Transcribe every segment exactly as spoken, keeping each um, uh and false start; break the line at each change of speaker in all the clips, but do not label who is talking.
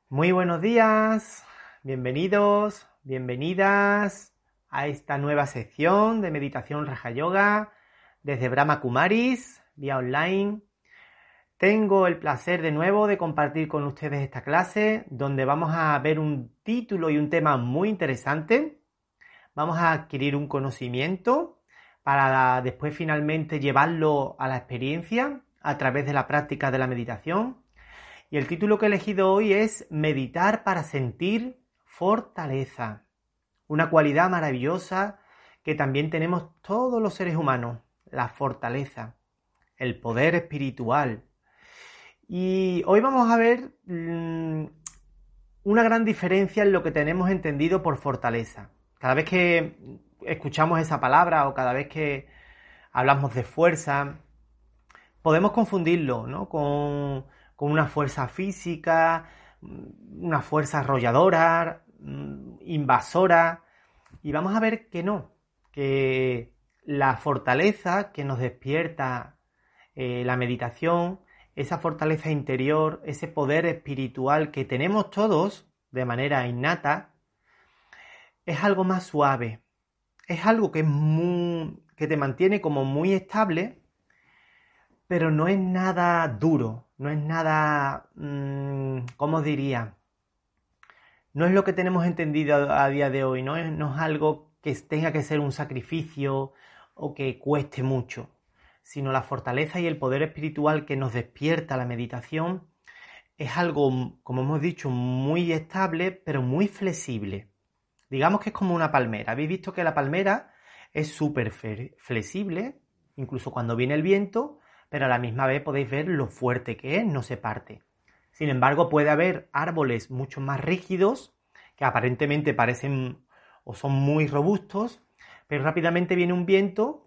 Muy buenos días, bienvenidos, bienvenidas a esta nueva sección de meditación Raja Yoga desde Brahma Kumaris, vía online. Tengo el placer de nuevo de compartir con ustedes esta clase donde vamos a ver un título y un tema muy interesante. Vamos a adquirir un conocimiento para después finalmente llevarlo a la experiencia a través de la práctica de la meditación. Y el título que he elegido hoy es Meditar para sentir fortaleza. Una cualidad maravillosa que también tenemos todos los seres humanos, la fortaleza, el poder espiritual. Y hoy vamos a ver mmm, una gran diferencia en lo que tenemos entendido por fortaleza. Cada vez que escuchamos esa palabra o cada vez que hablamos de fuerza, podemos confundirlo, ¿no? con, con una fuerza física, una fuerza arrolladora, invasora. Y vamos a ver que no, que la fortaleza que nos despierta eh, la meditación, esa fortaleza interior, ese poder espiritual que tenemos todos de manera innata, es algo más suave. Es algo que, es muy, que te mantiene como muy estable, pero no es nada duro, no es nada, mmm, ¿cómo os diría? No es lo que tenemos entendido a día de hoy, no es, no es algo que tenga que ser un sacrificio o que cueste mucho, sino la fortaleza y el poder espiritual que nos despierta la meditación es algo, como hemos dicho, muy estable, pero muy flexible. Digamos que es como una palmera. Habéis visto que la palmera es súper flexible, incluso cuando viene el viento, pero a la misma vez podéis ver lo fuerte que es, no se parte. Sin embargo, puede haber árboles mucho más rígidos, que aparentemente parecen o son muy robustos, pero rápidamente viene un viento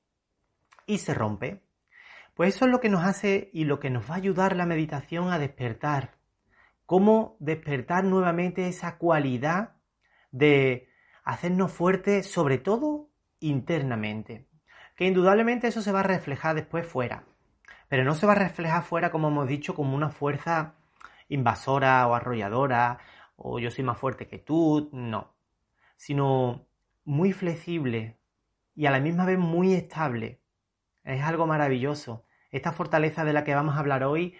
y se rompe. Pues eso es lo que nos hace y lo que nos va a ayudar la meditación a despertar. Cómo despertar nuevamente esa cualidad de hacernos fuertes, sobre todo internamente. Que indudablemente eso se va a reflejar después fuera. Pero no se va a reflejar fuera, como hemos dicho, como una fuerza invasora o arrolladora, o yo soy más fuerte que tú, no. Sino muy flexible y a la misma vez muy estable. Es algo maravilloso. Esta fortaleza de la que vamos a hablar hoy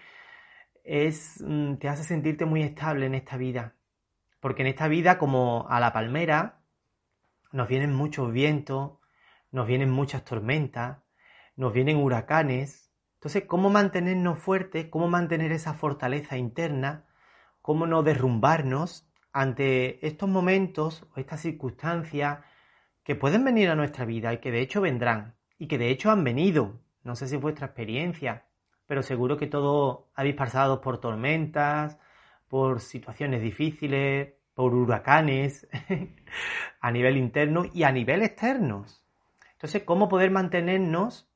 es, te hace sentirte muy estable en esta vida. Porque en esta vida, como a la palmera, nos vienen muchos vientos, nos vienen muchas tormentas, nos vienen huracanes. Entonces, ¿cómo mantenernos fuertes? ¿Cómo mantener esa fortaleza interna? ¿Cómo no derrumbarnos ante estos momentos o estas circunstancias que pueden venir a nuestra vida y que de hecho vendrán? Y que de hecho han venido. No sé si es vuestra experiencia, pero seguro que todos habéis pasado por tormentas, por situaciones difíciles, por huracanes a nivel interno y a nivel externo. Entonces, ¿cómo poder mantenernos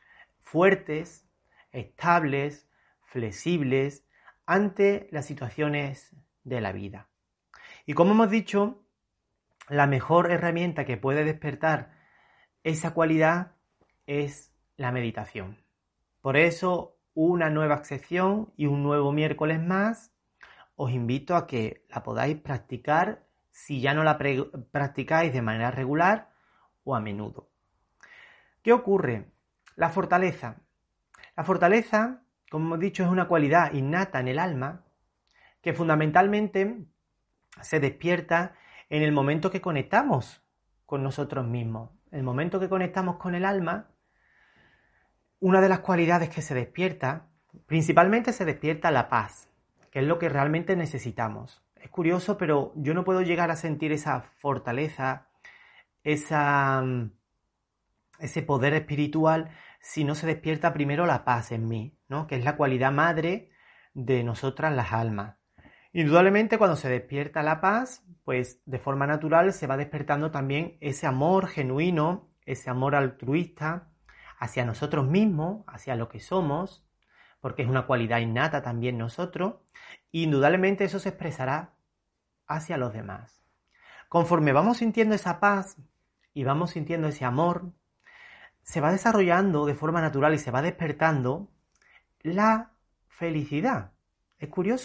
fuertes, estables, flexibles ante las situaciones de la vida? Y como hemos dicho, la mejor herramienta que puede despertar esa cualidad es la meditación. Por eso, una nueva sección y un nuevo miércoles más, os invito a que la podáis practicar si ya no la practicáis de manera regular o a menudo. ¿Qué ocurre? La fortaleza. La fortaleza, como hemos dicho, es una cualidad innata en el alma que fundamentalmente se despierta en el momento que conectamos con nosotros mismos. En el momento que conectamos con el alma, una de las cualidades que se despierta, principalmente se despierta la paz, que es lo que realmente necesitamos. Es curioso, pero yo no puedo llegar a sentir esa fortaleza, esa, ese poder espiritual, si no se despierta primero la paz en mí, ¿no? Que es la cualidad madre de nosotras las almas. Indudablemente, cuando se despierta la paz, pues de forma natural se va despertando también ese amor genuino, ese amor altruista hacia nosotros mismos, hacia lo que somos, porque es una cualidad innata también nosotros, e indudablemente eso se expresará hacia los demás. Conforme vamos sintiendo esa paz y vamos sintiendo ese amor, se va desarrollando de forma natural y se va despertando la felicidad. Es curioso,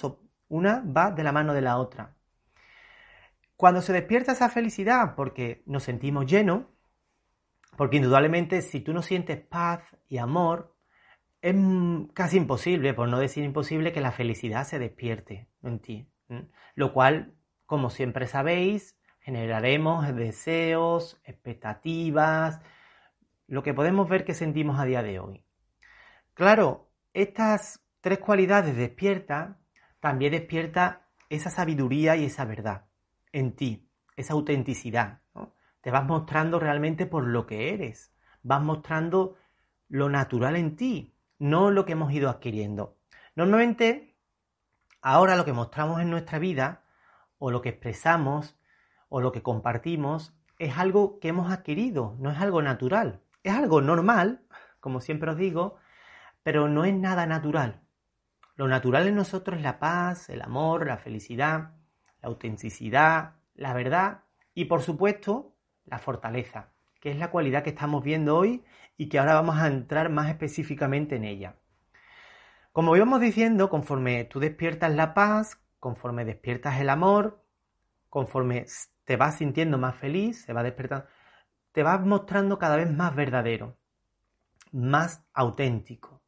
Una va de la mano de la otra. Cuando se despierta esa felicidad, porque nos sentimos llenos, porque indudablemente si tú no sientes paz y amor, es casi imposible, por no decir imposible, que la felicidad se despierte en ti. ¿eh? Lo cual, como siempre sabéis, generaremos deseos, expectativas, lo que podemos ver que sentimos a día de hoy. Claro, estas tres cualidades despierta, también despierta esa sabiduría y esa verdad en ti, esa autenticidad, ¿no? Te vas mostrando realmente por lo que eres, vas mostrando lo natural en ti, no lo que hemos ido adquiriendo. Normalmente, ahora lo que mostramos en nuestra vida, o lo que expresamos, o lo que compartimos, es algo que hemos adquirido, no es algo natural. Es algo normal, como siempre os digo, pero no es nada natural. Lo natural en nosotros es la paz, el amor, la felicidad, la autenticidad, la verdad y, por supuesto, la fortaleza, que es la cualidad que estamos viendo hoy y que ahora vamos a entrar más específicamente en ella. Como íbamos diciendo, conforme tú despiertas la paz, conforme despiertas el amor, conforme te vas sintiendo más feliz, se va despertando, te vas mostrando cada vez más verdadero, más auténtico.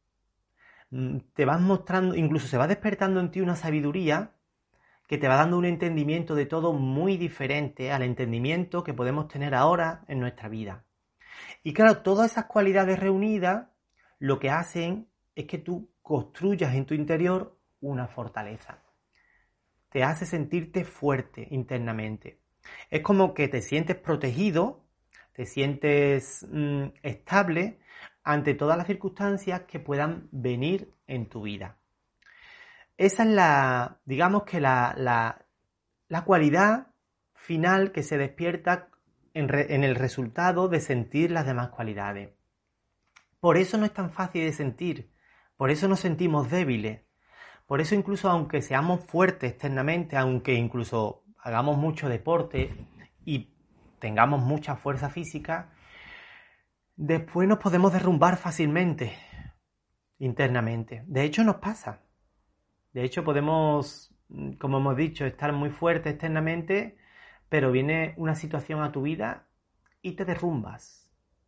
Te vas mostrando, incluso se va despertando en ti una sabiduría que te va dando un entendimiento de todo muy diferente al entendimiento que podemos tener ahora en nuestra vida. Y claro, todas esas cualidades reunidas lo que hacen es que tú construyas en tu interior una fortaleza. Te hace sentirte fuerte internamente. Es como que te sientes protegido, te sientes mmm, estable ante todas las circunstancias que puedan venir en tu vida. Esa es la, digamos que la, la, la cualidad final que se despierta en, re, en el resultado de sentir las demás cualidades. Por eso no es tan fácil de sentir, por eso nos sentimos débiles, por eso incluso aunque seamos fuertes externamente, aunque incluso hagamos mucho deporte y tengamos mucha fuerza física, después nos podemos derrumbar fácilmente internamente. De hecho nos pasa. De hecho, podemos, como hemos dicho, estar muy fuerte externamente, pero viene una situación a tu vida y te derrumbas.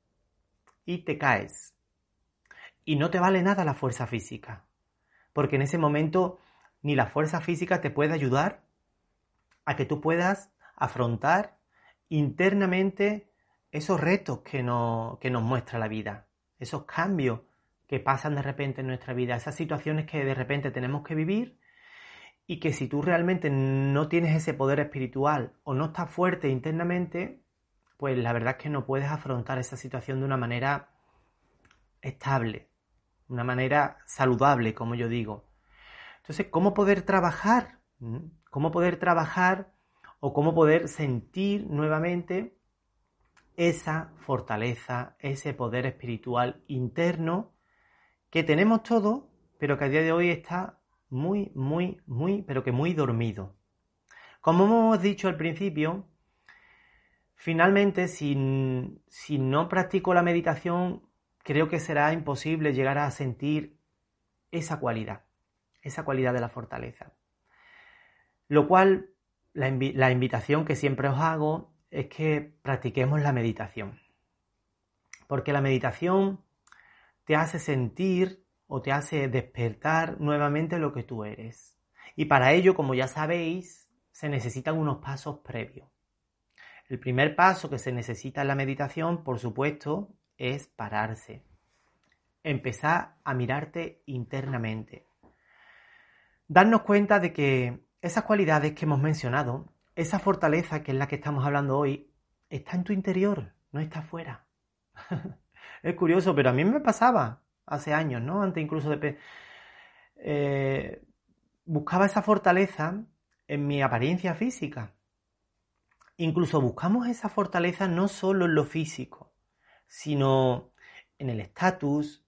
Y te caes. Y no te vale nada la fuerza física. Porque en ese momento ni la fuerza física te puede ayudar a que tú puedas afrontar internamente esos retos que, no, que nos muestra la vida. Esos cambios que pasan de repente en nuestra vida, esas situaciones que de repente tenemos que vivir y que si tú realmente no tienes ese poder espiritual o no estás fuerte internamente, pues la verdad es que no puedes afrontar esa situación de una manera estable, una manera saludable, como yo digo. Entonces, ¿cómo poder trabajar? ¿Cómo poder trabajar o cómo poder sentir nuevamente esa fortaleza, ese poder espiritual interno que tenemos todo, pero que a día de hoy está muy, muy, muy, pero que muy dormido. Como hemos dicho al principio, finalmente, si, si no practico la meditación, creo que será imposible llegar a sentir esa cualidad, esa cualidad de la fortaleza. Lo cual, la, invi- la invitación que siempre os hago es que practiquemos la meditación. Porque la meditación te hace sentir o te hace despertar nuevamente lo que tú eres. Y para ello, como ya sabéis, se necesitan unos pasos previos. El primer paso que se necesita en la meditación, por supuesto, es pararse. Empezar a mirarte internamente. Darnos cuenta de que esas cualidades que hemos mencionado, esa fortaleza que es la que estamos hablando hoy, está en tu interior, no está afuera. Es curioso, pero a mí me pasaba hace años, ¿no? Antes incluso de... Eh, buscaba esa fortaleza en mi apariencia física. Incluso buscamos esa fortaleza no solo en lo físico, sino en el estatus,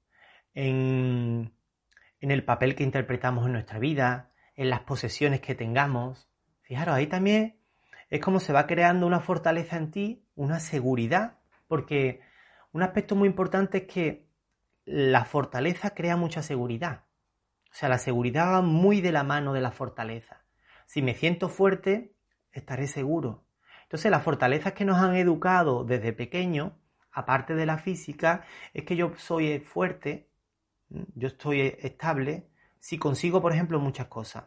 en, en el papel que interpretamos en nuestra vida, en las posesiones que tengamos. Fijaros, ahí también es como se va creando una fortaleza en ti, una seguridad, porque un aspecto muy importante es que la fortaleza crea mucha seguridad. O sea, la seguridad va muy de la mano de la fortaleza. Si me siento fuerte, estaré seguro. Entonces, las fortalezas que nos han educado desde pequeño, aparte de la física, es que yo soy fuerte, yo estoy estable, si consigo, por ejemplo, muchas cosas.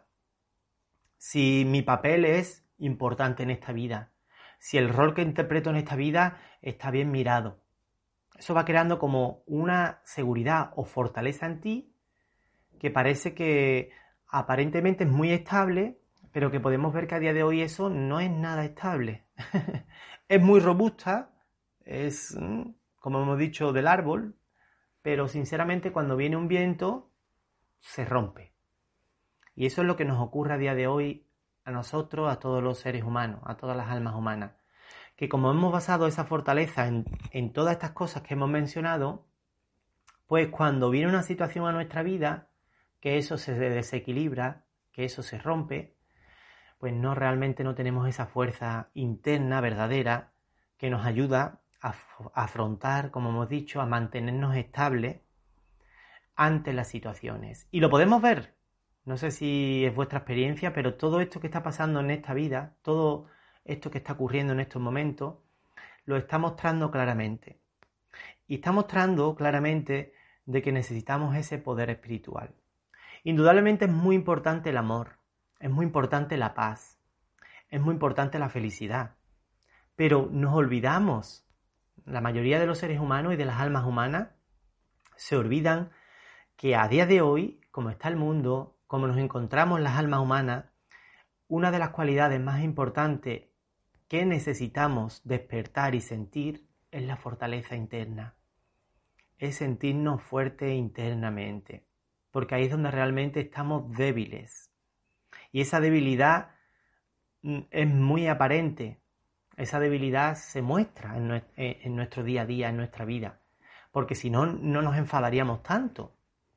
Si mi papel es importante en esta vida, si el rol que interpreto en esta vida está bien mirado. Eso va creando como una seguridad o fortaleza en ti que parece que aparentemente es muy estable, pero que podemos ver que a día de hoy eso no es nada estable. Es muy robusta, es, como hemos dicho, del árbol, pero sinceramente cuando viene un viento se rompe. Y eso es lo que nos ocurre a día de hoy a nosotros, a todos los seres humanos, a todas las almas humanas. Que como hemos basado esa fortaleza en, en todas estas cosas que hemos mencionado, pues cuando viene una situación a nuestra vida, que eso se desequilibra, que eso se rompe, pues no realmente no tenemos esa fuerza interna, verdadera, que nos ayuda a, a afrontar, como hemos dicho, a mantenernos estables ante las situaciones. Y lo podemos ver. No sé si es vuestra experiencia, pero todo esto que está pasando en esta vida, todo esto que está ocurriendo en estos momentos, lo está mostrando claramente. Y está mostrando claramente de que necesitamos ese poder espiritual. Indudablemente es muy importante el amor, es muy importante la paz, es muy importante la felicidad. Pero nos olvidamos, la mayoría de los seres humanos y de las almas humanas se olvidan que a día de hoy, como está el mundo, como nos encontramos las almas humanas, una de las cualidades más importantes que necesitamos despertar y sentir es la fortaleza interna. Es sentirnos fuertes internamente, porque ahí es donde realmente estamos débiles. Y esa debilidad es muy aparente. Esa debilidad se muestra en nuestro día a día, en nuestra vida, porque si no, no nos enfadaríamos tanto.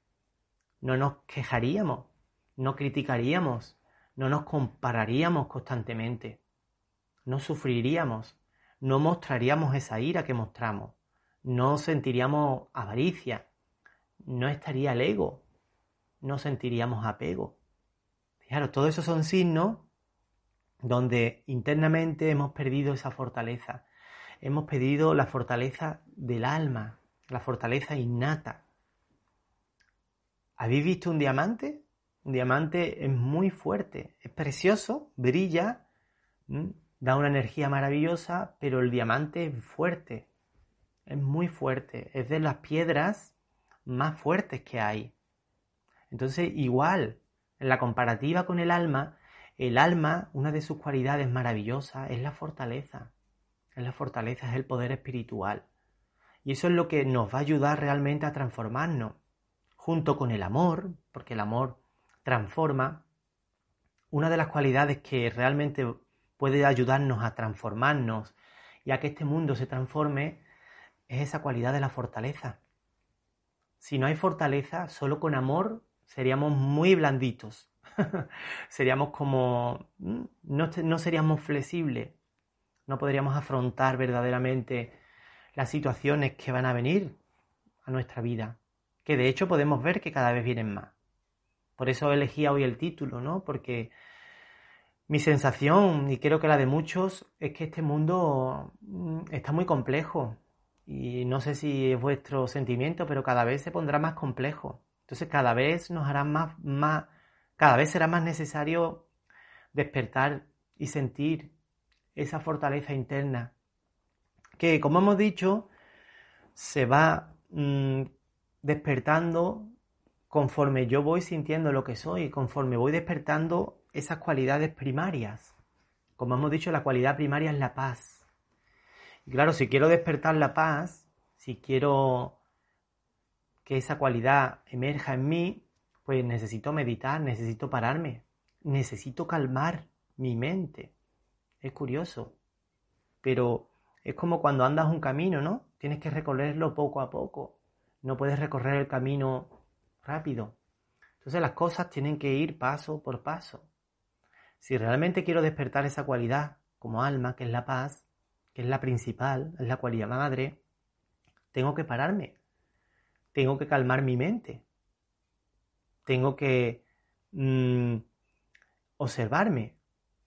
No nos quejaríamos, no criticaríamos, no nos compararíamos constantemente, no sufriríamos, no mostraríamos esa ira que mostramos, no sentiríamos avaricia, no estaría el ego, no sentiríamos apego. Fijaros, todo eso son signos donde internamente hemos perdido esa fortaleza, hemos perdido la fortaleza del alma, la fortaleza innata. ¿Habéis visto un diamante? Un diamante es muy fuerte, es precioso, brilla, ¿m? Da una energía maravillosa, pero el diamante es fuerte, es muy fuerte, es de las piedras más fuertes que hay. Entonces, igual, en la comparativa con el alma, el alma, una de sus cualidades maravillosas es la fortaleza. Es la fortaleza, es el poder espiritual. Y eso es lo que nos va a ayudar realmente a transformarnos. Junto con el amor, porque el amor transforma, una de las cualidades que realmente puede ayudarnos a transformarnos y a que este mundo se transforme es esa cualidad de la fortaleza. Si no hay fortaleza, solo con amor seríamos muy blanditos. Seríamos como... No, no seríamos flexibles. No podríamos afrontar verdaderamente las situaciones que van a venir a nuestra vida. Que de hecho podemos ver que cada vez vienen más. Por eso elegí hoy el título, ¿no? Porque mi sensación, y creo que la de muchos, es que este mundo está muy complejo. Y no sé si es vuestro sentimiento, pero cada vez se pondrá más complejo. Entonces cada vez nos hará más, más, cada vez será más necesario despertar y sentir esa fortaleza interna. Que, como hemos dicho, se va mmm, despertando conforme yo voy sintiendo lo que soy, conforme voy despertando esas cualidades primarias. Como hemos dicho, la cualidad primaria es la paz. Y claro, si quiero despertar la paz, si quiero que esa cualidad emerja en mí, pues necesito meditar, necesito pararme, necesito calmar mi mente. Es curioso, pero es como cuando andas un camino, ¿no? Tienes que recorrerlo poco a poco. No puedes recorrer el camino rápido. Entonces las cosas tienen que ir paso por paso. Si realmente quiero despertar esa cualidad como alma, que es la paz, que es la principal, es la cualidad madre, tengo que pararme. Tengo que calmar mi mente. tengo que mmm, observarme,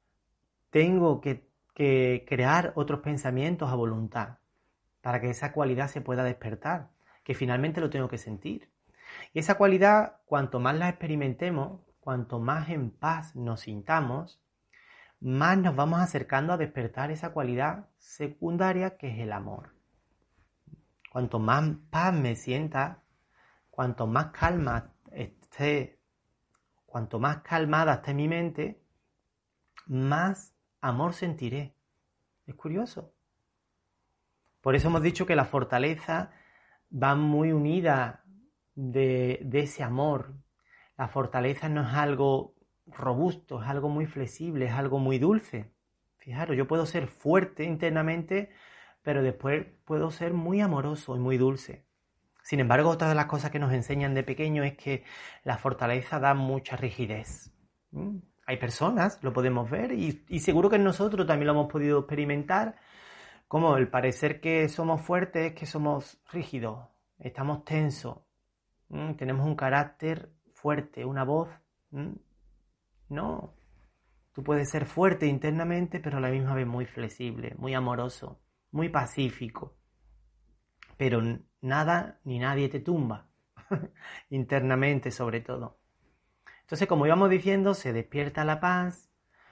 tengo que, que crear otros pensamientos a voluntad para que esa cualidad se pueda despertar, que finalmente lo tengo que sentir. Y esa cualidad, cuanto más la experimentemos, cuanto más en paz nos sintamos, más nos vamos acercando a despertar esa cualidad secundaria que es el amor. Cuanto más paz me sienta, cuanto más calma esté, cuanto más calmada esté mi mente, más amor sentiré. Es curioso. Por eso hemos dicho que la fortaleza va muy unida de, de ese amor. La fortaleza no es algo robusto, es algo muy flexible, es algo muy dulce. Fijaros, yo puedo ser fuerte internamente, pero después puedo ser muy amoroso y muy dulce. Sin embargo, otra de las cosas que nos enseñan de pequeño es que la fortaleza da mucha rigidez. ¿Mm? Hay personas, lo podemos ver, y, y seguro que en nosotros también lo hemos podido experimentar, como el parecer que somos fuertes es que somos rígidos, estamos tensos, ¿Mm? Tenemos un carácter fuerte, una voz. ¿Mm? No, tú puedes ser fuerte internamente, pero a la misma vez muy flexible, muy amoroso, muy pacífico. Pero nada ni nadie te tumba, internamente sobre todo. Entonces, como íbamos diciendo, se despierta la paz,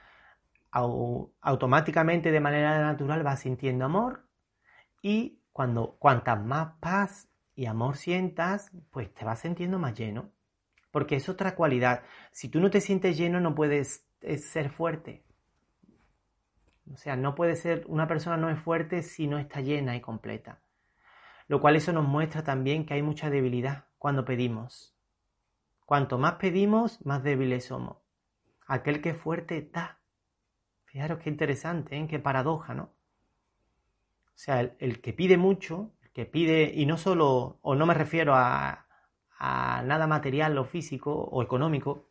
au- automáticamente de manera natural vas sintiendo amor, y cuando cuantas más paz y amor sientas, pues te vas sintiendo más lleno. Porque es otra cualidad. Si tú no te sientes lleno, no puedes ser fuerte. O sea, no puede ser, una persona no es fuerte si no está llena y completa. Lo cual eso nos muestra también que hay mucha debilidad cuando pedimos. Cuanto más pedimos, más débiles somos. Aquel que es fuerte da. Fijaros qué interesante, ¿eh? Qué paradoja, ¿no? O sea, el, el que pide mucho, el que pide, y no solo, o no me refiero a, a nada material o físico o económico,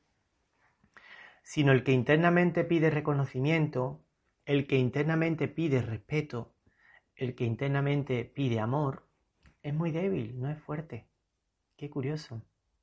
sino el que internamente pide reconocimiento, el que internamente pide respeto, el que internamente pide amor, es muy débil, no es fuerte. Qué curioso.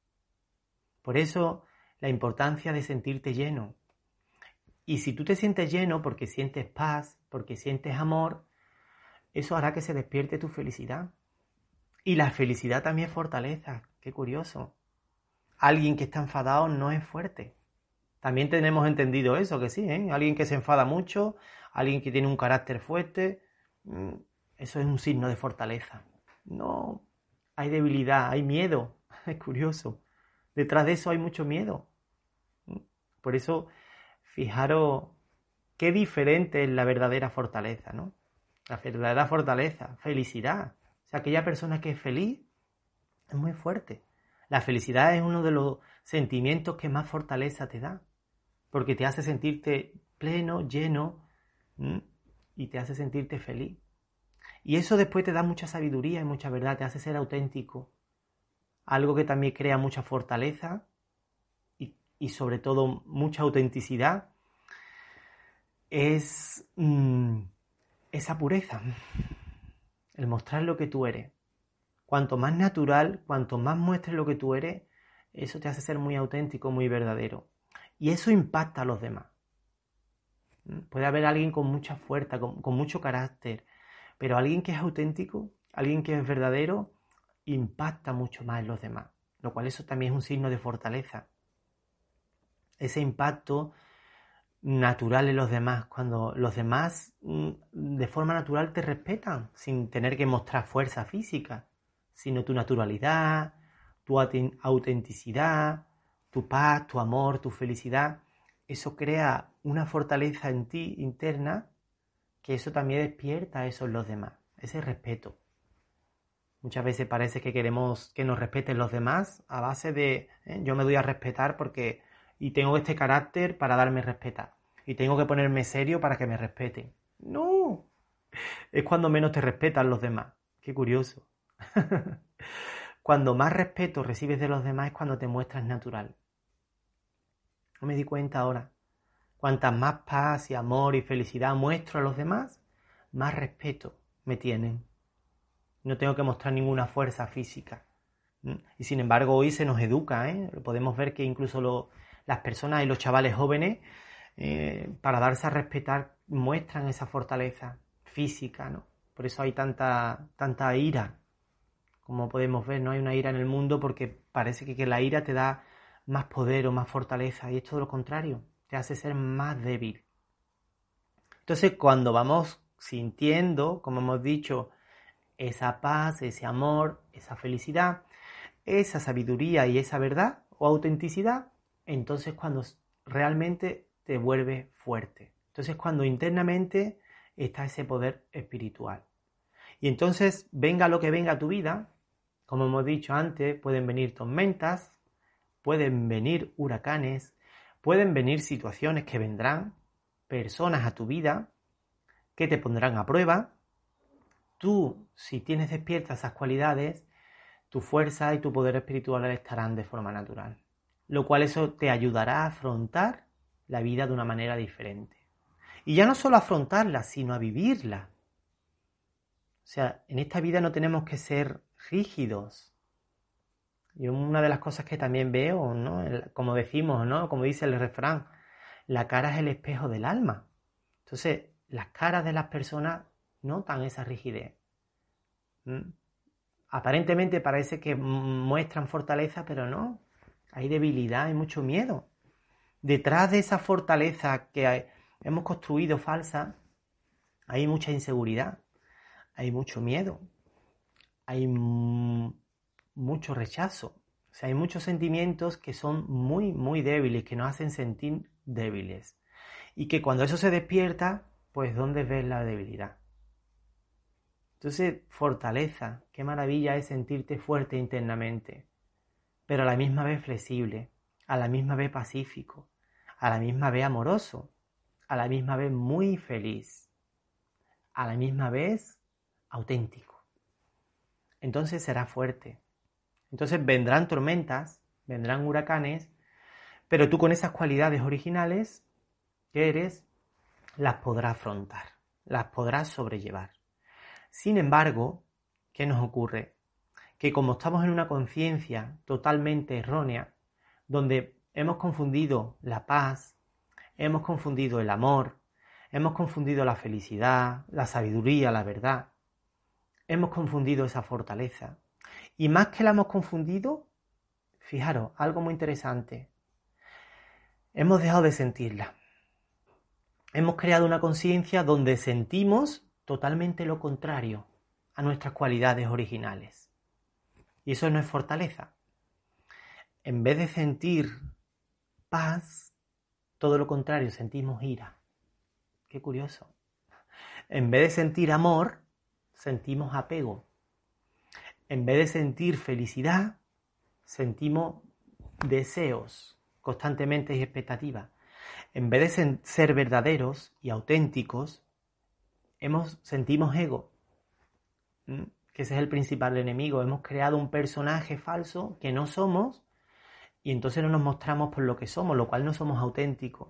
Por eso la importancia de sentirte lleno. Y si tú te sientes lleno porque sientes paz, porque sientes amor, eso hará que se despierte tu felicidad. Y la felicidad también es fortaleza. Qué curioso. Alguien que está enfadado no es fuerte. También tenemos entendido eso, que sí, ¿eh? Alguien que se enfada mucho, alguien que tiene un carácter fuerte, eso es un signo de fortaleza. No, hay debilidad, hay miedo. Es curioso. Detrás de eso hay mucho miedo. Por eso, fijaros qué diferente es la verdadera fortaleza, ¿no? La verdadera fortaleza, felicidad. O sea, aquella persona que es feliz es muy fuerte. La felicidad es uno de los sentimientos que más fortaleza te da, porque te hace sentirte pleno, lleno, ¿m? Y te hace sentirte feliz. Y eso después te da mucha sabiduría y mucha verdad, te hace ser auténtico. Algo que también crea mucha fortaleza y, y sobre todo mucha autenticidad es mmm, esa pureza, el mostrar lo que tú eres. Cuanto más natural, cuanto más muestres lo que tú eres, eso te hace ser muy auténtico, muy verdadero. Y eso impacta a los demás. Puede haber alguien con mucha fuerza, con, con mucho carácter, pero alguien que es auténtico, alguien que es verdadero, impacta mucho más en los demás. Lo cual eso también es un signo de fortaleza. Ese impacto natural en los demás, cuando los demás de forma natural te respetan, sin tener que mostrar fuerza física, sino tu naturalidad, tu autenticidad, tu paz, tu amor, tu felicidad. Eso crea una fortaleza en ti interna, que eso también despierta eso en los demás, ese respeto. Muchas veces parece que queremos que nos respeten los demás a base de ¿eh? yo me doy a respetar porque y tengo este carácter para darme a respetar y tengo que ponerme serio para que me respeten. No, es cuando menos te respetan los demás. Qué curioso. Cuando más respeto recibes de los demás es cuando te muestras natural. No me di cuenta ahora. Cuantas más paz y amor y felicidad muestro a los demás, más respeto me tienen. No tengo que mostrar ninguna fuerza física. ¿Mm? Y sin embargo hoy se nos educa, ¿eh? Podemos ver que incluso lo, las personas y los chavales jóvenes, eh, para darse a respetar, muestran esa fortaleza física, ¿no? Por eso hay tanta, tanta ira, como podemos ver, no hay una ira en el mundo porque parece que, que la ira te da más poder o más fortaleza, y es todo lo contrario, te hace ser más débil. Entonces, cuando vamos sintiendo, como hemos dicho, esa paz, ese amor, esa felicidad, esa sabiduría y esa verdad o autenticidad, entonces cuando realmente te vuelve fuerte. Entonces cuando internamente está ese poder espiritual. Y entonces, venga lo que venga a tu vida, como hemos dicho antes, pueden venir tormentas, pueden venir huracanes, pueden venir situaciones que vendrán, personas a tu vida que te pondrán a prueba. Tú, si tienes despiertas esas cualidades, tu fuerza y tu poder espiritual estarán de forma natural, lo cual eso te ayudará a afrontar la vida de una manera diferente. Y ya no solo a afrontarla, sino a vivirla. O sea, en esta vida no tenemos que ser rígidos. Y una de las cosas que también veo, ¿no? Como decimos, ¿no? Como dice el refrán, la cara es el espejo del alma. Entonces, las caras de las personas notan esa rigidez. ¿Mm? Aparentemente parece que muestran fortaleza, pero no. Hay debilidad, hay mucho miedo. Detrás de esa fortaleza que hemos construido falsa, hay mucha inseguridad, hay mucho miedo, hay mucho rechazo. O sea, hay muchos sentimientos que son muy, muy débiles, que nos hacen sentir débiles. Y que cuando eso se despierta, pues ¿dónde ves la debilidad? Entonces, fortaleza, qué maravilla es sentirte fuerte internamente, pero a la misma vez flexible, a la misma vez pacífico, a la misma vez amoroso, a la misma vez muy feliz, a la misma vez auténtico. Entonces será fuerte. Entonces vendrán tormentas, vendrán huracanes, pero tú con esas cualidades originales que eres, las podrás afrontar, las podrás sobrellevar. Sin embargo, ¿qué nos ocurre? Que como estamos en una conciencia totalmente errónea, donde hemos confundido la paz, hemos confundido el amor, hemos confundido la felicidad, la sabiduría, la verdad, hemos confundido esa fortaleza. Y más que la hemos confundido, fijaros, algo muy interesante, hemos dejado de sentirla. Hemos creado una conciencia donde sentimos totalmente lo contrario a nuestras cualidades originales. Y eso no es fortaleza. En vez de sentir paz, todo lo contrario, sentimos ira. Qué curioso. En vez de sentir amor, sentimos apego. En vez de sentir felicidad, sentimos deseos constantemente y expectativas. En vez de ser verdaderos y auténticos, hemos, sentimos ego, que ese es el principal enemigo. Hemos creado un personaje falso que no somos y entonces no nos mostramos por lo que somos, lo cual no somos auténticos.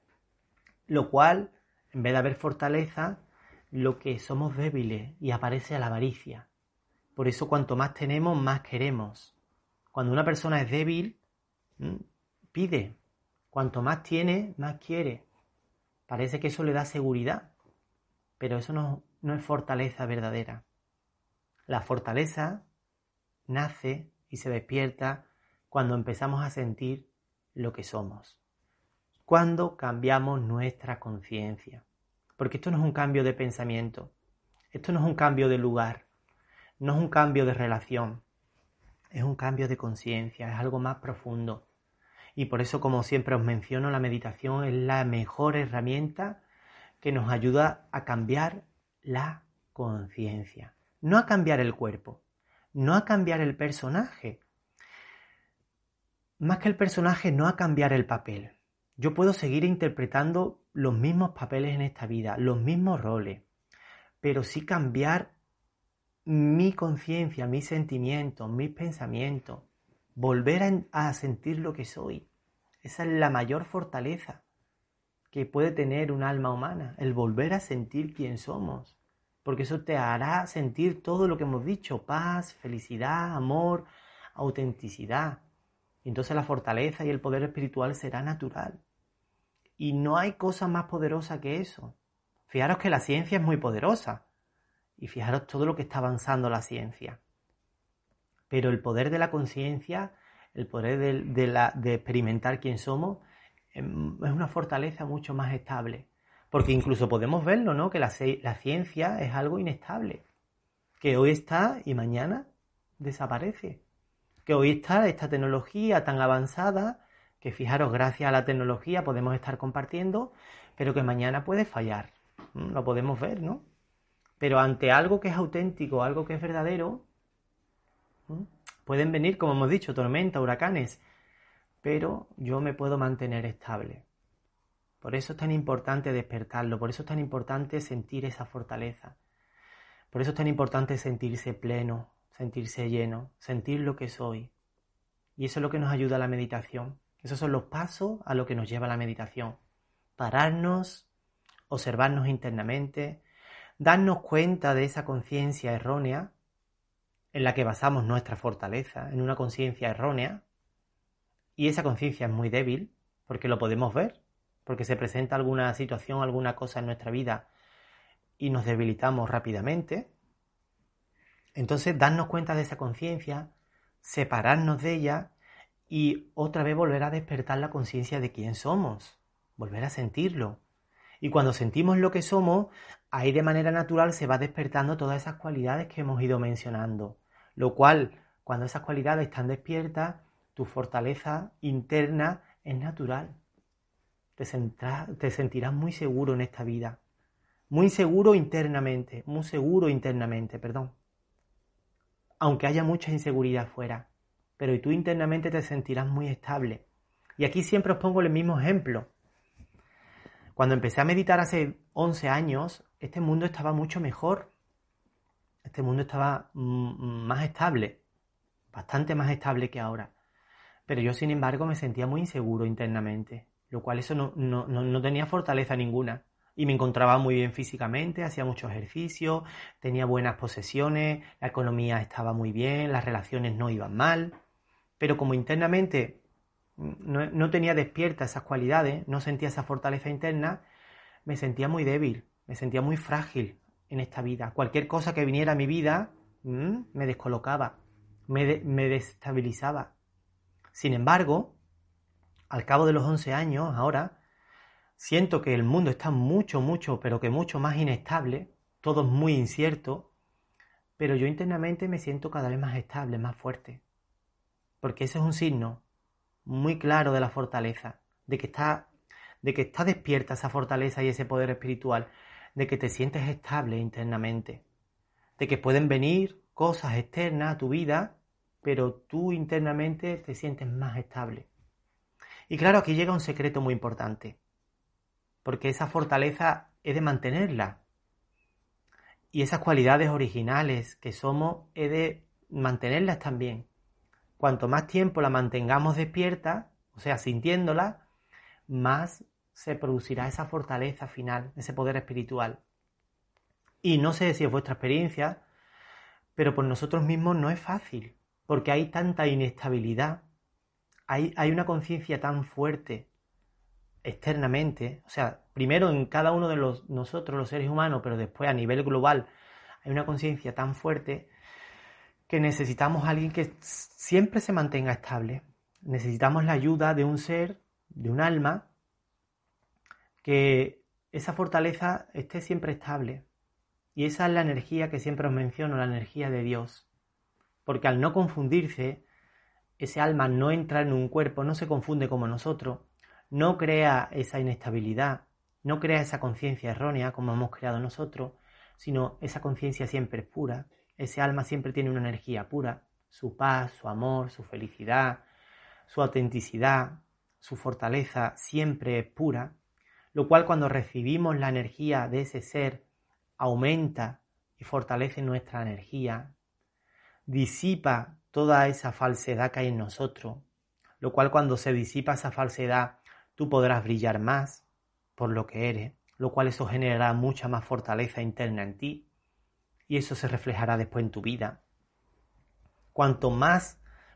Lo cual, en vez de haber fortaleza, lo que somos débiles y aparece la avaricia. Por eso cuanto más tenemos, más queremos. Cuando una persona es débil, pide. Cuanto más tiene, más quiere. Parece que eso le da seguridad, pero eso no, no es fortaleza verdadera. La fortaleza nace y se despierta cuando empezamos a sentir lo que somos. Cuando cambiamos nuestra conciencia. Porque esto no es un cambio de pensamiento. Esto no es un cambio de lugar. No es un cambio de relación. Es un cambio de conciencia. Es algo más profundo. Y por eso, como siempre os menciono, la meditación es la mejor herramienta que nos ayuda a cambiar la conciencia. No a cambiar el cuerpo, no a cambiar el personaje. Más que el personaje, no a cambiar el papel. Yo puedo seguir interpretando los mismos papeles en esta vida, los mismos roles, pero sí cambiar mi conciencia, mis sentimientos, mis pensamientos. Volver a, a sentir lo que soy. Esa es la mayor fortaleza que puede tener un alma humana, el volver a sentir quién somos. Porque eso te hará sentir todo lo que hemos dicho, paz, felicidad, amor, autenticidad. Y entonces la fortaleza y el poder espiritual será natural. Y no hay cosa más poderosa que eso. Fijaros que la ciencia es muy poderosa. Y fijaros todo lo que está avanzando la ciencia. Pero el poder de la conciencia, el poder de, de, la, de experimentar quién somos, es una fortaleza mucho más estable. Porque incluso podemos verlo, ¿no? Que la, la ciencia es algo inestable. Que hoy está y mañana desaparece. Que hoy está esta tecnología tan avanzada, que fijaros, gracias a la tecnología podemos estar compartiendo, pero que mañana puede fallar. ¿Mm? Lo podemos ver, ¿no? Pero ante algo que es auténtico, algo que es verdadero, ¿Mm? pueden venir, como hemos dicho, tormentas, huracanes, pero yo me puedo mantener estable. Por eso es tan importante despertarlo, por eso es tan importante sentir esa fortaleza. Por eso es tan importante sentirse pleno, sentirse lleno, sentir lo que soy. Y eso es lo que nos ayuda a la meditación. Esos son los pasos a lo que nos lleva la meditación. Pararnos, observarnos internamente, darnos cuenta de esa conciencia errónea en la que basamos nuestra fortaleza, en una conciencia errónea. Y esa conciencia es muy débil, porque lo podemos ver, porque se presenta alguna situación, alguna cosa en nuestra vida y nos debilitamos rápidamente. Entonces, darnos cuenta de esa conciencia, separarnos de ella y otra vez volver a despertar la conciencia de quién somos, volver a sentirlo. Y cuando sentimos lo que somos, ahí de manera natural se va despertando todas esas cualidades que hemos ido mencionando. Lo cual, cuando esas cualidades están despiertas, tu fortaleza interna es natural. Te, centra, te sentirás muy seguro en esta vida. Muy seguro internamente, muy seguro internamente, perdón. Aunque haya mucha inseguridad fuera, pero tú internamente te sentirás muy estable. Y aquí siempre os pongo el mismo ejemplo. Cuando empecé a meditar hace once años, este mundo estaba mucho mejor. Este mundo estaba más estable, bastante más estable que ahora. Pero yo, sin embargo, me sentía muy inseguro internamente, lo cual eso no, no, no, no tenía fortaleza ninguna. Y me encontraba muy bien físicamente, hacía mucho ejercicio, tenía buenas posesiones, la economía estaba muy bien, las relaciones no iban mal. Pero como internamente no, no tenía despiertas esas cualidades, no sentía esa fortaleza interna, me sentía muy débil, me sentía muy frágil en esta vida. Cualquier cosa que viniera a mi vida mmm, me descolocaba, me, de, me desestabilizaba. Sin embargo, al cabo de los once años, ahora, siento que el mundo está mucho, mucho, pero que mucho más inestable, todo es muy incierto, pero yo internamente me siento cada vez más estable, más fuerte. Porque ese es un signo muy claro de la fortaleza, de que está, de que está despierta esa fortaleza y ese poder espiritual, de que te sientes estable internamente, de que pueden venir cosas externas a tu vida, pero tú internamente te sientes más estable. Y claro, aquí llega un secreto muy importante, porque esa fortaleza es de mantenerla. Y esas cualidades originales que somos, es de mantenerlas también. Cuanto más tiempo la mantengamos despierta, o sea, sintiéndola, más se producirá esa fortaleza final, ese poder espiritual. Y no sé si es vuestra experiencia, pero por nosotros mismos no es fácil, porque hay tanta inestabilidad, hay, hay una conciencia tan fuerte externamente, o sea, primero en cada uno de los, nosotros, los seres humanos, pero después a nivel global, hay una conciencia tan fuerte que necesitamos a alguien que siempre se mantenga estable. Necesitamos la ayuda de un ser, de un alma, que esa fortaleza esté siempre estable. Y esa es la energía que siempre os menciono, la energía de Dios. Porque al no confundirse, ese alma no entra en un cuerpo, no se confunde como nosotros, no crea esa inestabilidad, no crea esa conciencia errónea como hemos creado nosotros, sino esa conciencia siempre es pura. Ese alma siempre tiene una energía pura, su paz, su amor, su felicidad, su autenticidad, su fortaleza siempre es pura, lo cual cuando recibimos la energía de ese ser aumenta y fortalece nuestra energía, disipa toda esa falsedad que hay en nosotros, lo cual cuando se disipa esa falsedad tú podrás brillar más por lo que eres, lo cual eso generará mucha más fortaleza interna en ti. Y eso se reflejará después en tu vida. Cuanto más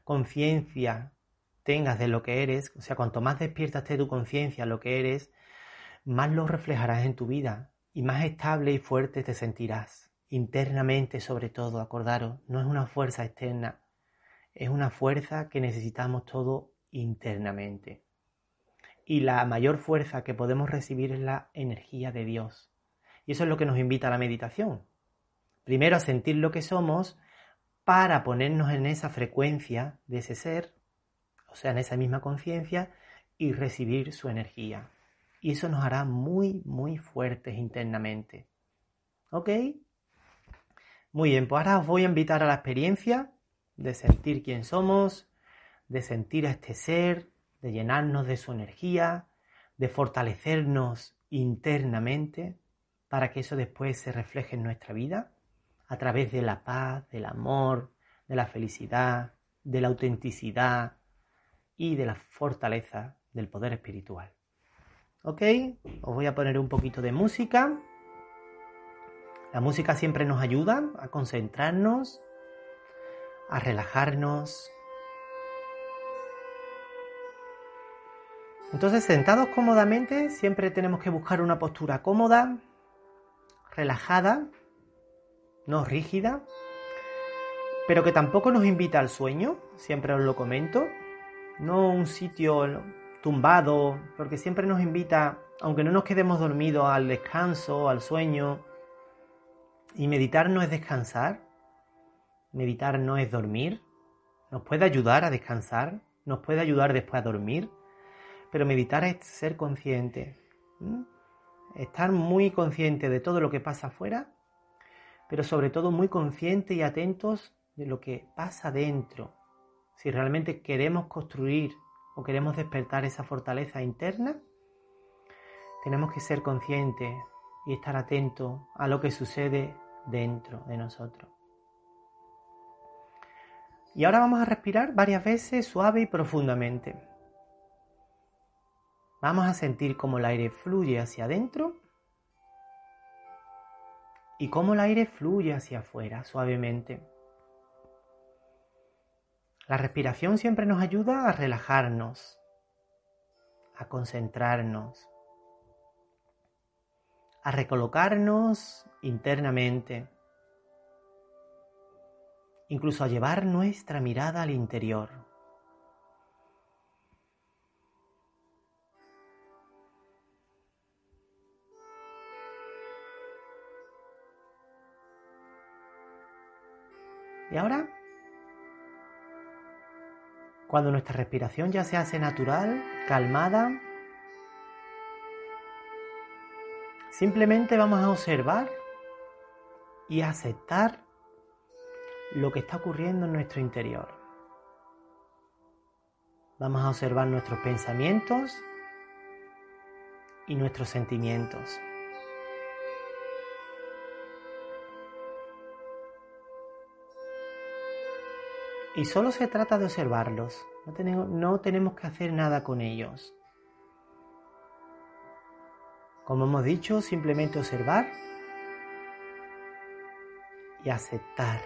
conciencia tengas de lo que eres, o sea, cuanto más despierta esté tu conciencia lo que eres, más lo reflejarás en tu vida y más estable y fuerte te sentirás. Internamente, sobre todo, acordaros, no es una fuerza externa, es una fuerza que necesitamos todo internamente. Y la mayor fuerza que podemos recibir es la energía de Dios. Y eso es lo que nos invita a la meditación. Primero a sentir lo que somos para ponernos en esa frecuencia de ese ser, o sea, en esa misma conciencia, y recibir su energía. Y eso nos hará muy, muy fuertes internamente. ¿Ok? Muy bien, pues ahora os voy a invitar a la experiencia de sentir quién somos, de sentir a este ser, de llenarnos de su energía, de fortalecernos internamente para que eso después se refleje en nuestra vida a través de la paz, del amor, de la felicidad, de la autenticidad y de la fortaleza del poder espiritual. ¿Ok? Os voy a poner un poquito de música. La música siempre nos ayuda a concentrarnos, a relajarnos. Entonces, sentados cómodamente, siempre tenemos que buscar una postura cómoda, relajada, no rígida, pero que tampoco nos invita al sueño, siempre os lo comento. No un sitio tumbado, porque siempre nos invita, aunque no nos quedemos dormidos, al descanso, al sueño. Y meditar no es descansar, meditar no es dormir, nos puede ayudar a descansar, nos puede ayudar después a dormir, pero meditar es ser consciente, ¿Mm? estar muy consciente de todo lo que pasa afuera, pero sobre todo muy consciente y atentos de lo que pasa dentro. Si realmente queremos construir o queremos despertar esa fortaleza interna, tenemos que ser conscientes y estar atentos a lo que sucede dentro de nosotros. Y ahora vamos a respirar varias veces suave y profundamente. Vamos a sentir cómo el aire fluye hacia adentro y cómo el aire fluye hacia afuera suavemente. La respiración siempre nos ayuda a relajarnos, a concentrarnos, a recolocarnos internamente, incluso a llevar nuestra mirada al interior. Y ahora, cuando nuestra respiración ya se hace natural, calmada, simplemente vamos a observar y a aceptar lo que está ocurriendo en nuestro interior. Vamos a observar nuestros pensamientos y nuestros sentimientos. Y solo se trata de observarlos, no tenemos, no tenemos que hacer nada con ellos. Como hemos dicho, simplemente observar y aceptar.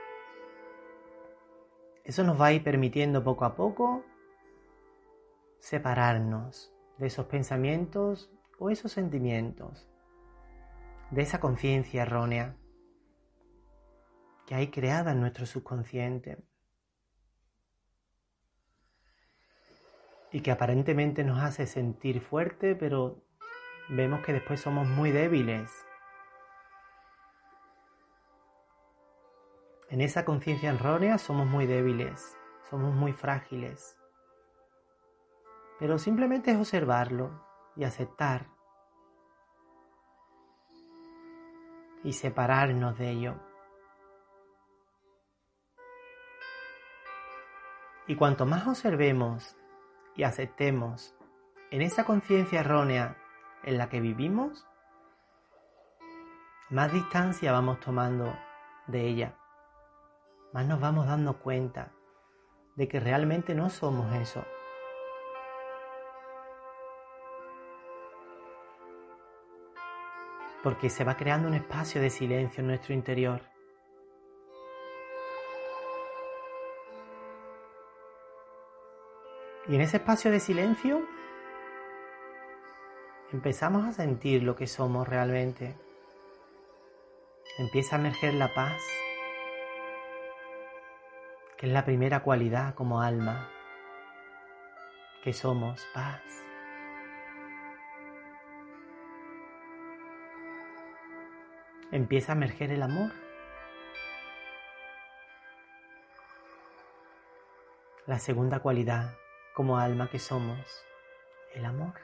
Eso nos va a ir permitiendo poco a poco separarnos de esos pensamientos o esos sentimientos, de esa conciencia errónea que hay creada en nuestro subconsciente y que aparentemente nos hace sentir fuerte, pero vemos que después somos muy débiles. En esa conciencia errónea somos muy débiles, somos muy frágiles. Pero simplemente es observarlo y aceptar y separarnos de ello. Y cuanto más observemos y aceptemos en esa conciencia errónea en la que vivimos, más distancia vamos tomando de ella, más nos vamos dando cuenta de que realmente no somos eso. Porque se va creando un espacio de silencio en nuestro interior. Y en ese espacio de silencio empezamos a sentir lo que somos realmente. Empieza a emerger la paz, que es la primera cualidad como alma, que somos paz. Empieza a emerger el amor. La segunda cualidad como alma que somos, el amor.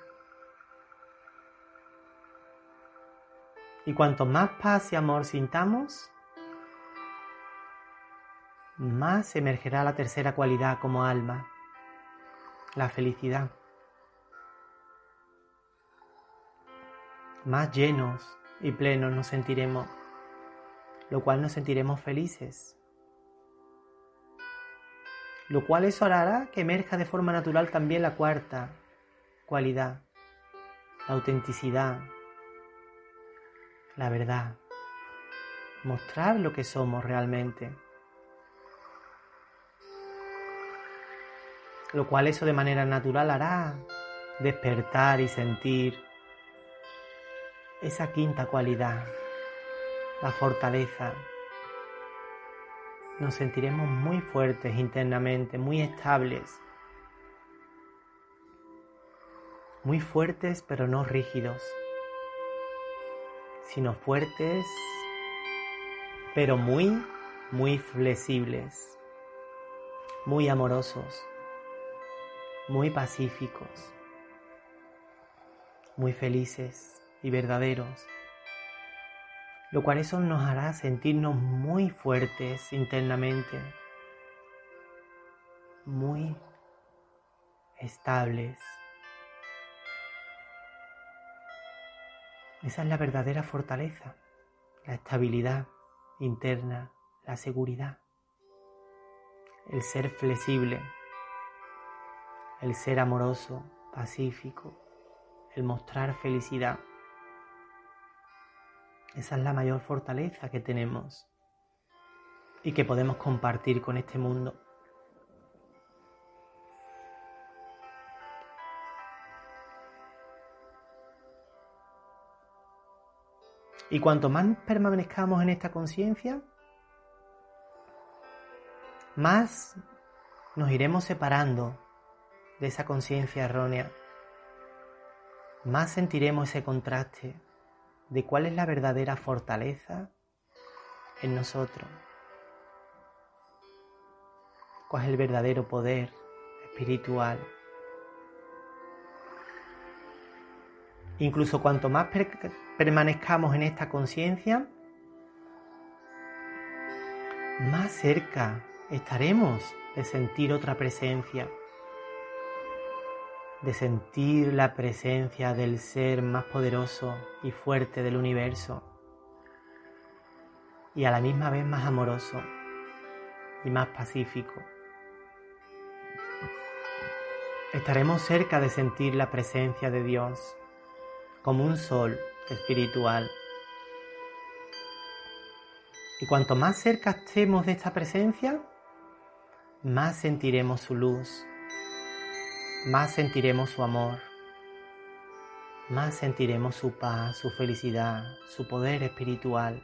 Y cuanto más paz y amor sintamos, más emergerá la tercera cualidad como alma, la felicidad. Más llenos y plenos nos sentiremos, lo cual nos sentiremos felices. Lo cual eso hará que emerja de forma natural también la cuarta cualidad, la autenticidad, la verdad, mostrar lo que somos realmente. Lo cual eso de manera natural hará despertar y sentir esa quinta cualidad, la fortaleza. Nos sentiremos muy fuertes internamente, muy estables. Muy fuertes pero no rígidos, sino fuertes pero muy, muy flexibles, muy amorosos, muy pacíficos, muy felices y verdaderos. Lo cual eso nos hará sentirnos muy fuertes internamente, muy estables. Esa es la verdadera fortaleza, la estabilidad interna, la seguridad, el ser flexible, el ser amoroso, pacífico, el mostrar felicidad. Esa es la mayor fortaleza que tenemos y que podemos compartir con este mundo. Y cuanto más permanezcamos en esta conciencia, más nos iremos separando de esa conciencia errónea. Más sentiremos ese contraste de cuál es la verdadera fortaleza en nosotros, cuál es el verdadero poder espiritual. Incluso cuanto más per- permanezcamos en esta conciencia, más cerca estaremos de sentir otra presencia, de sentir la presencia del ser más poderoso y fuerte del universo, y a la misma vez más amoroso y más pacífico. Estaremos cerca de sentir la presencia de Dios como un sol espiritual. Y cuanto más cerca estemos de esta presencia, más sentiremos su luz, más sentiremos su amor, más sentiremos su paz, su felicidad, su poder espiritual,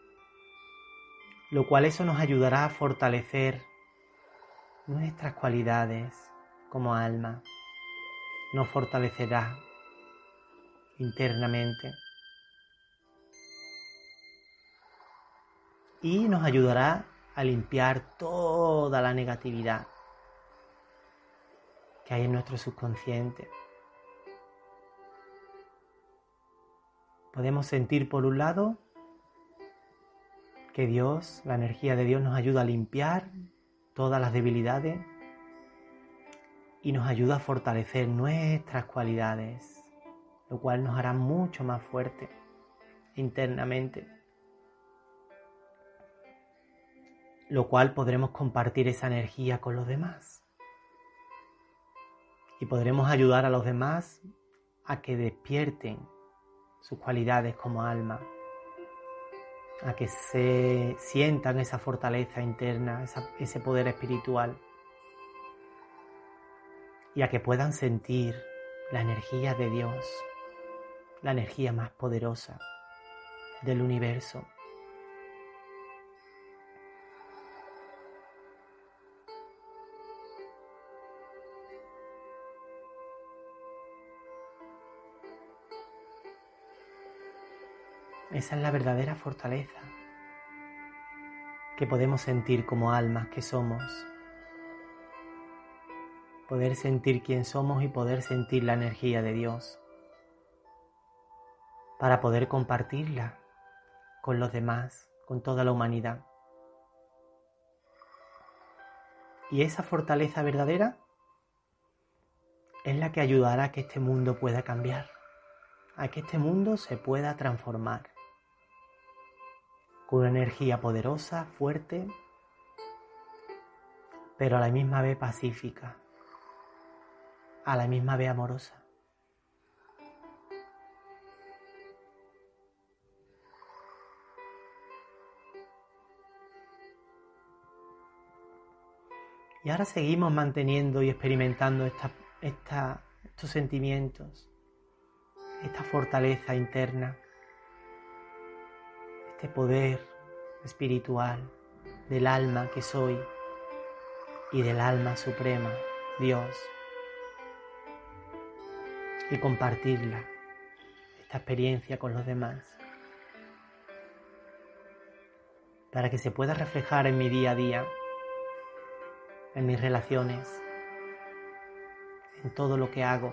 lo cual eso nos ayudará a fortalecer nuestras cualidades como alma, nos fortalecerá internamente y nos ayudará a limpiar toda la negatividad que hay en nuestro subconsciente. Podemos sentir por un lado que Dios, la energía de Dios nos ayuda a limpiar todas las debilidades y nos ayuda a fortalecer nuestras cualidades, lo cual nos hará mucho más fuertes internamente, lo cual podremos compartir esa energía con los demás y podremos ayudar a los demás a que despierten sus cualidades como alma, a que se sientan esa fortaleza interna, esa, ese poder espiritual, y a que puedan sentir la energía de Dios, la energía más poderosa del universo. Esa es la verdadera fortaleza que podemos sentir como almas que somos. Poder sentir quién somos y poder sentir la energía de Dios para poder compartirla con los demás, con toda la humanidad. Y esa fortaleza verdadera es la que ayudará a que este mundo pueda cambiar, a que este mundo se pueda transformar con una energía poderosa, fuerte, pero a la misma vez pacífica, a la misma vez amorosa. Y ahora seguimos manteniendo y experimentando esta, esta, estos sentimientos, esta fortaleza interna, este poder espiritual del alma que soy y del alma suprema, Dios, y compartirla, esta experiencia con los demás, para que se pueda reflejar en mi día a día, en mis relaciones, en todo lo que hago.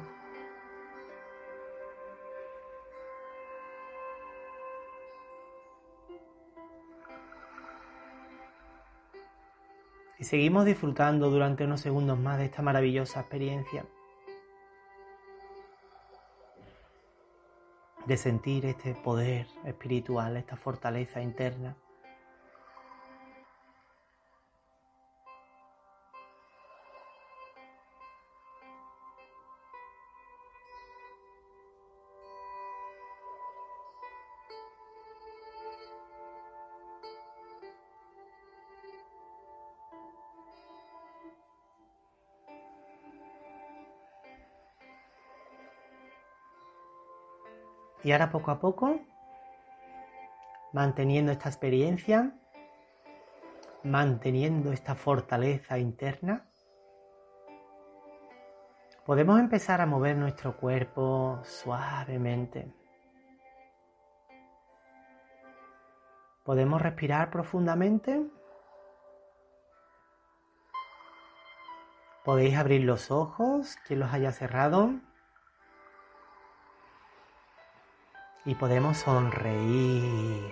Y seguimos disfrutando durante unos segundos más de esta maravillosa experiencia, de sentir este poder espiritual, esta fortaleza interna. Y ahora poco a poco, manteniendo esta experiencia, manteniendo esta fortaleza interna, podemos empezar a mover nuestro cuerpo suavemente. Podemos respirar profundamente. Podéis abrir los ojos, quien los haya cerrado. Y podemos sonreír.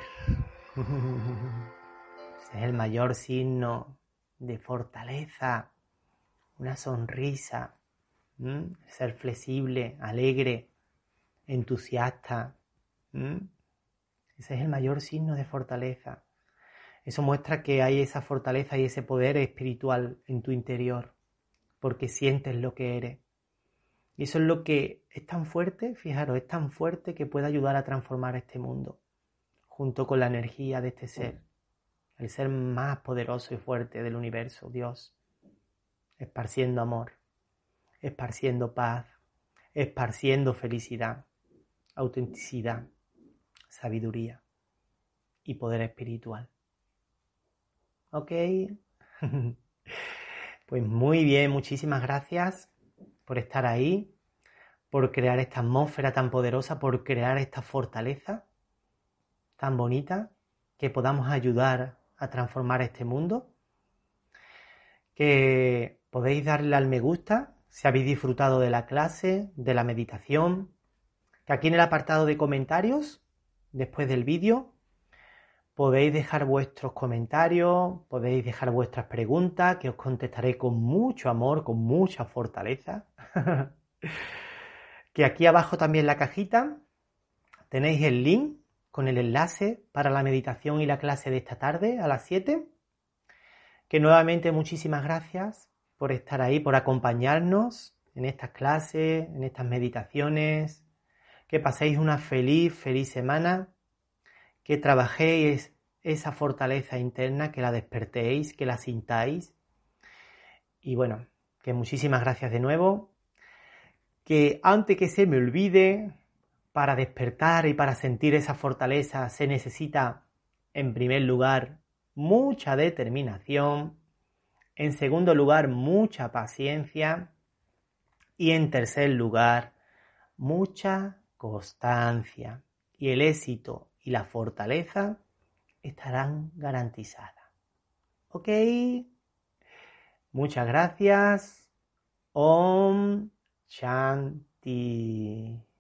Ese es el mayor signo de fortaleza. Una sonrisa. ¿Mm? Ser flexible, alegre, entusiasta. ¿Mm? Ese es el mayor signo de fortaleza. Eso muestra que hay esa fortaleza y ese poder espiritual en tu interior, porque sientes lo que eres. Y eso es lo que es tan fuerte, fijaros, es tan fuerte que puede ayudar a transformar este mundo, junto con la energía de este ser, el ser más poderoso y fuerte del universo, Dios, esparciendo amor, esparciendo paz, esparciendo felicidad, autenticidad, sabiduría y poder espiritual. ¿Ok? Pues muy bien, muchísimas gracias por estar ahí, por crear esta atmósfera tan poderosa, por crear esta fortaleza tan bonita, que podamos ayudar a transformar este mundo. Que podéis darle al me gusta si habéis disfrutado de la clase, de la meditación, que aquí en el apartado de comentarios, después del vídeo, podéis dejar vuestros comentarios, podéis dejar vuestras preguntas, que os contestaré con mucho amor, con mucha fortaleza. Que aquí abajo también en la cajita tenéis el link con el enlace para la meditación y la clase de esta tarde a las siete. Que nuevamente muchísimas gracias por estar ahí, por acompañarnos en estas clases, en estas meditaciones. Que paséis una feliz, feliz semana. Que trabajéis esa fortaleza interna, que la despertéis, que la sintáis. Y bueno, que muchísimas gracias de nuevo que antes que se me olvide, para despertar y para sentir esa fortaleza se necesita, en primer lugar, mucha determinación, en segundo lugar, mucha paciencia y en tercer lugar, mucha constancia. Y el éxito y la fortaleza estarán garantizadas. ¿Ok? Muchas gracias. Om Shanti.